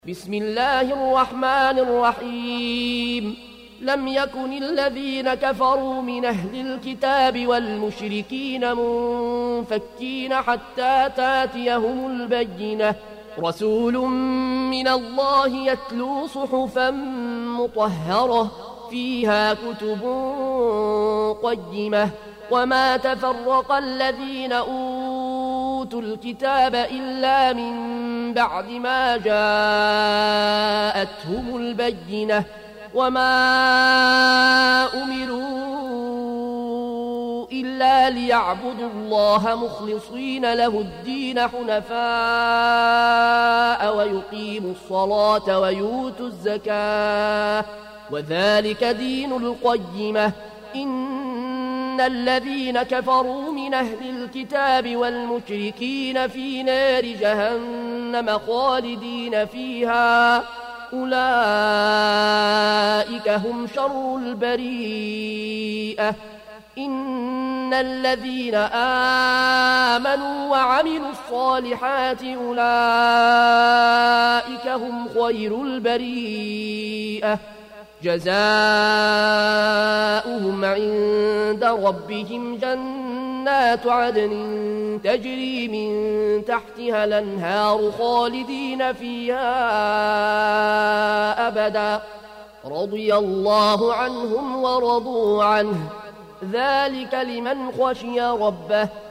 بسم الله الرحمن الرحيم لم يكن الذين كفروا من أهل الكتاب والمشركين منفكين حتى تاتيهم البينة رسول من الله يتلو صحفا مطهرة فيها كتب قيمة وما تفرق الذين أوتوا الكتاب إلا من بعد ما جاءتهم البينة وما أمروا إلا ليعبدوا الله مخلصين له الدين حنفاء ويقيموا الصلاة ويؤتوا الزكاة وذلك دين القيمة إن الذين كفروا من أهل الكتاب والمشركين في نار جهنم خالدين فيها أولئك هم شر البريئة إن الذين آمنوا وعملوا الصالحات أولئك هم خير البريئة جزاؤهم عند ربهم جنات عدن تجري من تحتها الأنهار خالدين فيها أبدا رضي الله عنهم ورضوا عنه ذلك لمن خشي ربه